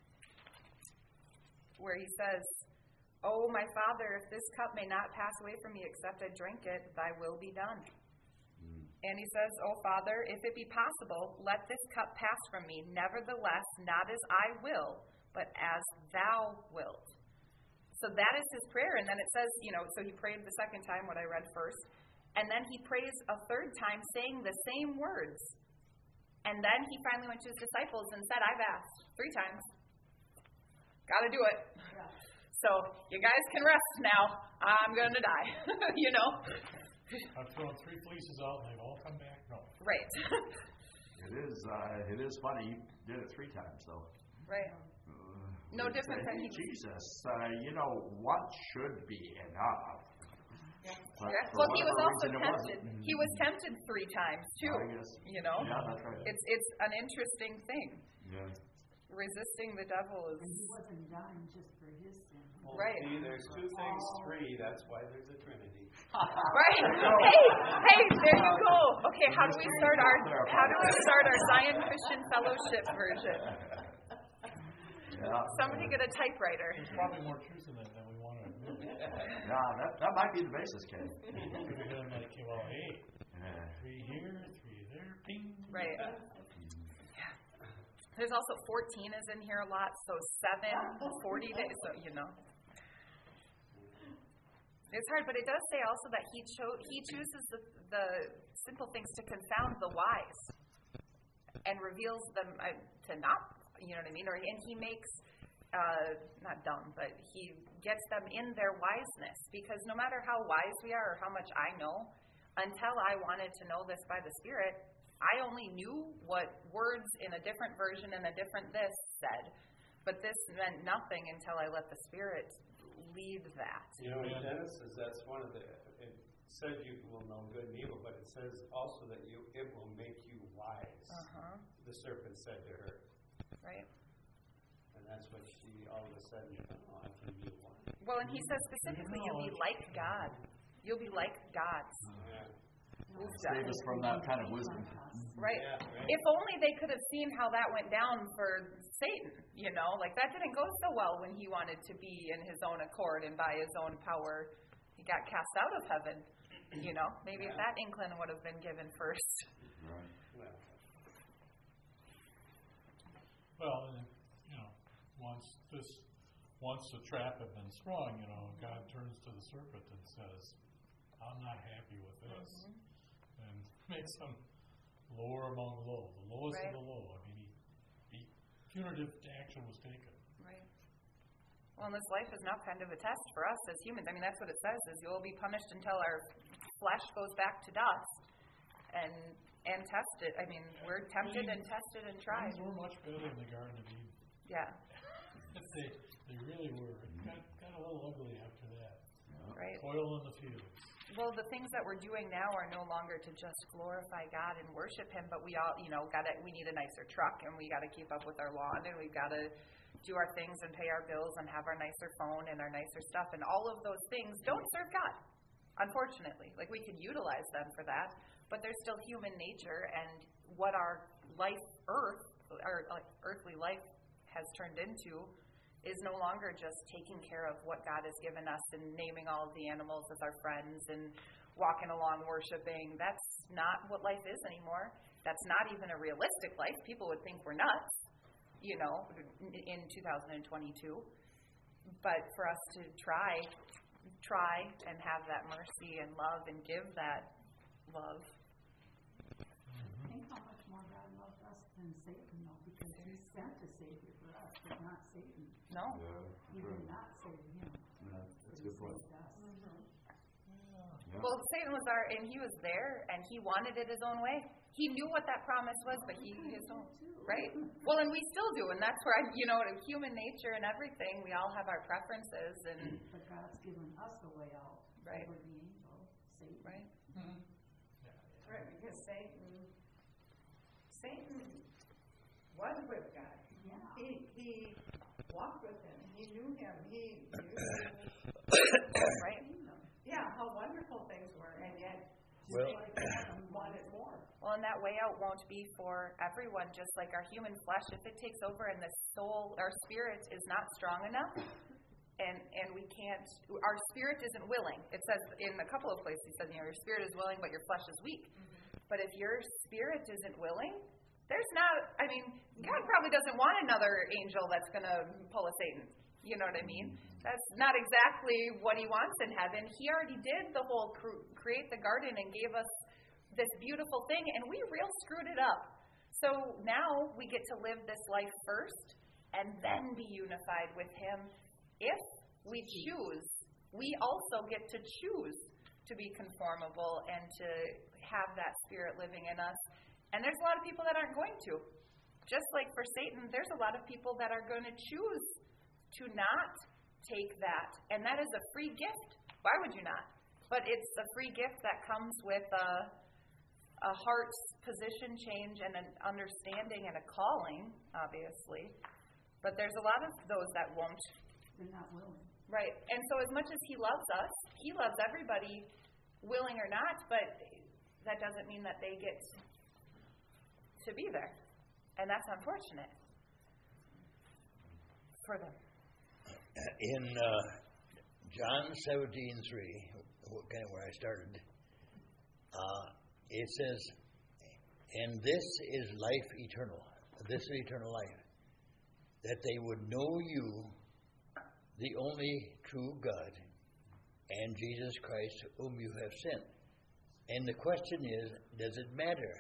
where he says, oh, my Father, if this cup may not pass away from me except I drink it, thy will be done. Mm. And he says, oh, Father, if it be possible, let this cup pass from me. Nevertheless, not as I will, but as thou wilt. So that is his prayer. And then it says, you know, so he prayed the second time, what I read first. And then he prays a third time saying the same words. And then he finally went to his disciples and said, I've asked three times. Got to do it. Yeah. So you guys can rest now. I'm going to die. You know? I've thrown three fleeces out and they've all come back. No. Right. It is. Uh, it is funny. You did it three times, though. Right. Uh, No we'd different say, than hey, he- Jesus. Uh, you know, once should be enough. Yeah. But Yeah. for Well, he was whatever also reason, it tempted. wasn't. He was tempted three times too. I guess. You know, Yeah, that's right. it's it's an interesting thing. Yeah. Resisting the devil And he is wasn't dying just for his sin. Well, Right. See, there's two things three. That's why there's a Trinity. right. Hey, hey, there you go. Okay, how do we start our how do we start our Zion Christian Fellowship version? Yeah. Somebody get a typewriter. There's probably more truth in that than we want to admit. Yeah, that, that might be the basis case. Could have been like, well, hey, Yeah. three here, three there, ping. Right. Yeah. There's also fourteen is in here a lot, so seven, forty days, so you know. It's hard, but it does say also that he cho- he chooses the, the simple things to confound the wise and reveals them uh, to not, you know what I mean? Or and he makes uh, not dumb, but he gets them in their wiseness, because no matter how wise we are or how much I know, until I wanted to know this by the Spirit, I only knew what words in a different version and a different this said. But this meant nothing until I let the Spirit lead that. You know, in Genesis, that's one of the, it says you will know good and evil, but it says also that you it will make you wise. Uh-huh. The serpent said to her. Right? And that's what she all of a sudden, oh, I can be wise. Well, and he says specifically, you'll be like God. You'll be like gods. Yeah. Save us from that kind of wisdom. Right. Yeah, right. If only they could have seen how that went down for Satan, you know, like that didn't go so well when he wanted to be in his own accord and by his own power. He got cast out of heaven, you know. Maybe if that inkling would have been given first. Right. Well, Well, and, you know, once this, once the trap had been sprung, you know, God turns to the serpent and says, I'm not happy with this. Mm-hmm. And makes him lower among the low, the lowest Right. of the low. I mean, he, he punitive action was taken. Right. Well, and this life is now kind of a test for us as humans. I mean, that's what it says, is you'll be punished until our flesh goes back to dust. And and tested. I mean, we're tempted and tested and tried. Things were much better in the Garden of Eden. Yeah. they, they really were. It got, got a little ugly after that. Right. Toil in the fields. Well, the things that we're doing now are no longer to just glorify God and worship Him, but we all, you know, got to. We need a nicer truck, and we got to keep up with our lawn, and we've got to do our things and pay our bills and have our nicer phone and our nicer stuff, and all of those things don't serve God, unfortunately. Like, we could utilize them for that, but they're still human nature, and what our life, earth, our like, earthly life has turned into is no longer just taking care of what God has given us and naming all of the animals as our friends and walking along worshiping. That's not what life is anymore. That's not even a realistic life. People would think we're nuts, you know, in two thousand twenty-two. But for us to try, try and have that mercy and love and give that love. Think how much more God loved us than Satan, though, because He sent a Savior for us, but not Satan. No. He did not save him. Yeah, that's a good point. He saved us. Yeah. Well, Satan was our, and he was there, and he wanted it his own way. He knew what that promise was, but he his own, right? Well, and we still do, and that's where I, you know, human nature and everything. We all have our preferences, and But God's given us a way out Right. over the angel, Satan. right. Right, because Satan, Satan was with God. Yeah. He, he walked with him. He knew him. He knew Right. yeah, how wonderful things were, and yet Well- Satan wanted more. Well, and that way out won't be for everyone, just like our human flesh. If it takes over and the soul, our spirit is not strong enough, and and we can't, our spirit isn't willing. It says in a couple of places, it says, you know, your spirit is willing, but your flesh is weak. But if your spirit isn't willing, there's not, I mean, God probably doesn't want another angel that's going to pull a Satan. You know what I mean? That's not exactly what He wants in heaven. He already did the whole cr- create the garden and gave us this beautiful thing, and we real screwed it up. So now we get to live this life first and then be unified with Him. If we choose, we also get to choose to be conformable and to have that Spirit living in us. And there's a lot of people that aren't going to. Just like for Satan, there's a lot of people that are going to choose to not take that. And that is a free gift. Why would you not? But it's a free gift that comes with a, a heart's position change and an understanding and a calling, obviously. But there's a lot of those that won't. They're not willing. Right. And so as much as He loves us, He loves everybody, willing or not, but that doesn't mean that they get to be there. And that's unfortunate. for them. In uh, John seventeen three, kind of where I started, uh, it says, "And this is life eternal. This is eternal life, that they would know you, the only true God, and Jesus Christ, whom you have sent." And the question is, does it matter?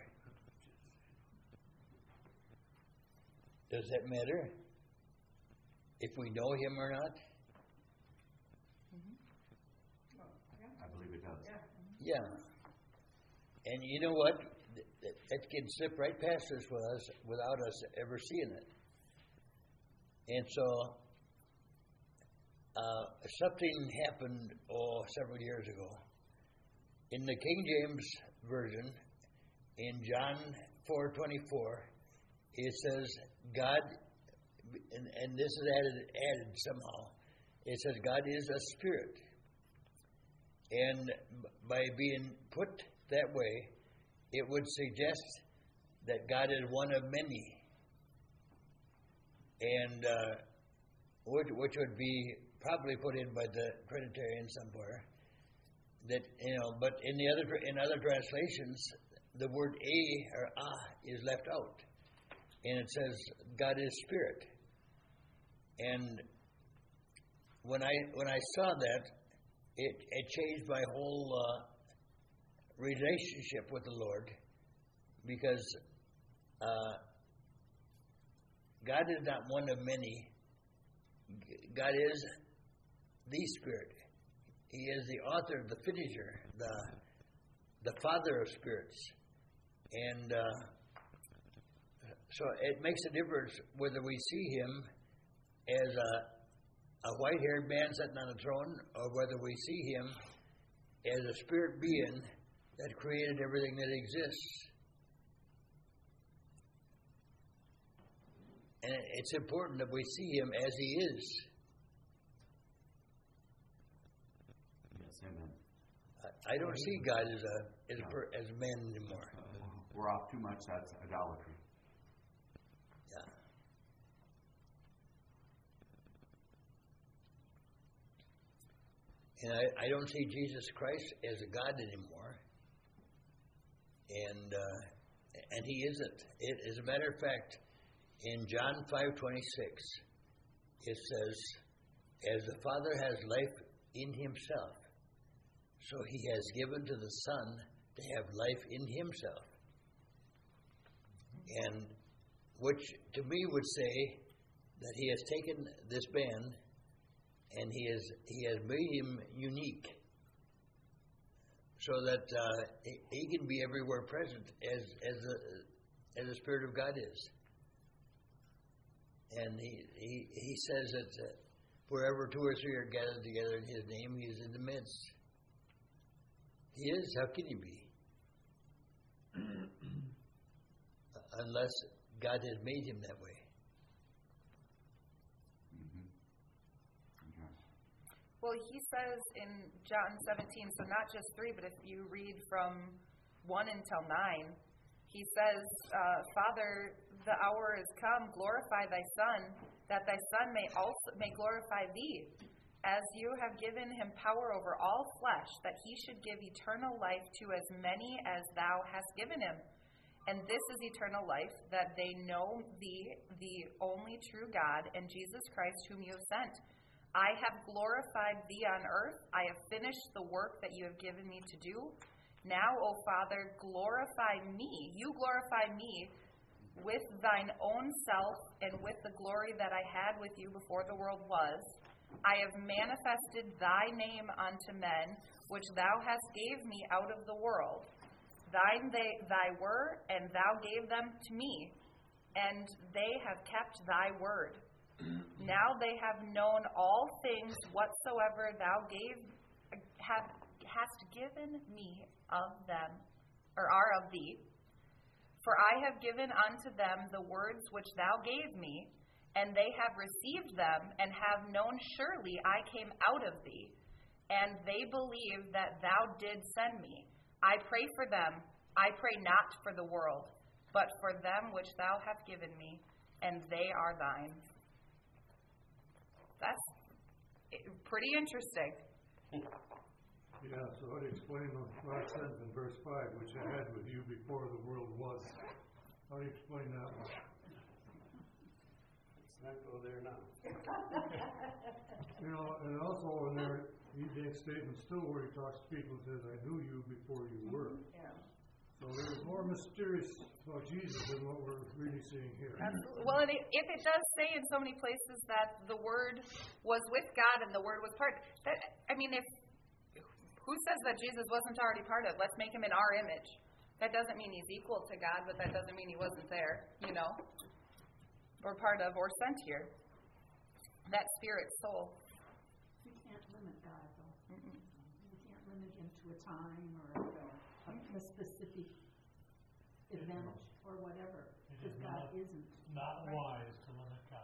Does that matter? If we know Him or not? I believe it does. Yeah. And you know what? That, that can slip right past us with us without us ever seeing it. And so, uh, something happened, oh, several years ago. In the King James Version, in John four twenty-four, it says, God, and, and this is added, added somehow, it says, God is a spirit. And by being put that way, it would suggest that God is one of many. And uh, which, which would be probably put in by the Trinitarian somewhere. That, you know, but in the other in other translations, the word a or ah is left out, and it says God is spirit. And when I when I saw that, it it changed my whole uh, relationship with the Lord, because uh, God is not one of many. God is the Spirit. He is the author, the finisher, the the Father of spirits. And uh, so it makes a difference whether we see Him as a, a white-haired man sitting on a throne, or whether we see Him as a spirit being that created everything that exists. And it's important that we see Him as He is. Yes, amen. I, I don't see God as a as a, per, as a man anymore. We're off too much. That's idolatry. Yeah. And I, I don't see Jesus Christ as a God anymore. And uh, and He isn't. It, as a matter of fact, in John five twenty-six, it says, "As the Father has life in Himself, so He has given to the Son to have life in Himself." And which to me would say that He has taken this man and He has He has made him unique, so that uh, he, he can be everywhere present as as the as the Spirit of God is. And he, he, he says that uh, wherever two or three are gathered together in His name, He is in the midst. He is. How can He be? Unless God has made Him that way. Mm-hmm. Okay. Well, He says in John seventeen, so not just three, but if you read from one until nine, He says, uh, Father, the hour is come, glorify Thy Son, that Thy Son may also may glorify Thee, as You have given Him power over all flesh, that He should give eternal life to as many as Thou hast given Him. And this is eternal life, that they know Thee, the only true God, and Jesus Christ, whom You have sent. I have glorified Thee on earth. I have finished the work that You have given Me to do. Now, O Father, glorify Me. You glorify Me with Thine own self, and with the glory that I had with You before the world was. I have manifested Thy name unto men, which Thou hast gave Me out of the world. Thine they, Thy were, and Thou gave them to Me, and they have kept Thy word. Now they have known all things whatsoever Thou gave, have, hast given Me of them, or are of Thee. For I have given unto them the words which Thou gave Me, and they have received them, and have known surely I came out of Thee, and they believe that Thou did send Me. I pray for them. I pray not for the world, but for them which Thou hast given Me, and they are Thine. That's eh, pretty interesting. Yeah, so how do you explain the last sentence in verse five, which I had with you before the world was? How do you explain that one? Let's not go there now. You know, and also in there, he makes statements still where he talks to people and says, I knew you before you were. Yeah. So there's more mysterious about Jesus than what we're really seeing here. Absolutely. Well, and it, if it does say in so many places that the Word was with God and the Word was part, that I mean, if who says that Jesus wasn't already part of? Let's make him in our image. That doesn't mean he's equal to God, but that doesn't mean he wasn't there, you know, or part of, or sent here. That spirit soul. You can't limit God, though. Mm-mm. You can't limit him to a time or a, a specific event or whatever, because God not, isn't. Not wise to limit God.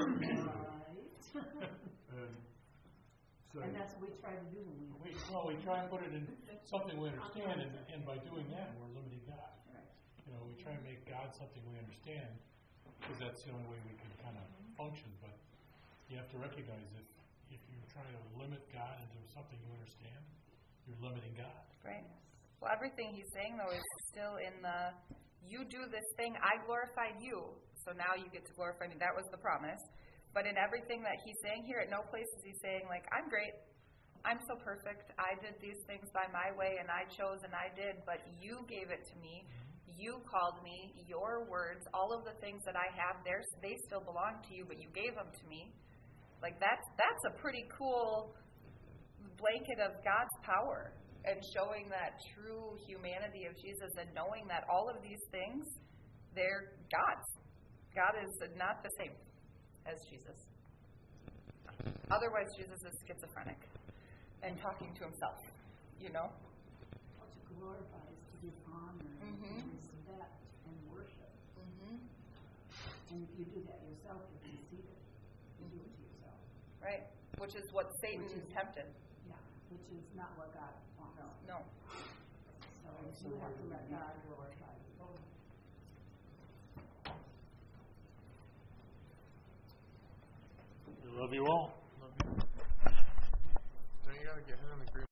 Right. And, so, And that's what we try to do when we. We, well, we try and put it in something we understand, and, and by doing that, we're limiting God. Right. You know, we try and make God something we understand, because that's the only way we can kind of function. But you have to recognize that if you're trying to limit God into something you understand, you're limiting God. Right. Well, everything he's saying, though, is still in the, you do this thing, I glorified you, so now you get to glorify me. That was the promise. But in everything that he's saying here, at no place is he saying, like, I'm great, I'm so perfect, I did these things by my way, and I chose, and I did, but you gave it to me, you called me, your words, all of the things that I have, they still belong to you, but you gave them to me. Like, that's, that's a pretty cool blanket of God's power, and showing that true humanity of Jesus, and knowing that all of these things, they're God's. God is not the same as Jesus. Otherwise, Jesus is schizophrenic and talking to himself, you know? Well, to glorify is to give honor Mm-hmm. and respect and worship. Mm-hmm. And if you do that yourself, you're conceited. You do it to yourself. Right? Which is what Satan Which is- tempted. Yeah, which is not what God wants. No. So you have to let God glorify you. I love you all. Love you. Don't you gotta get him in agreement?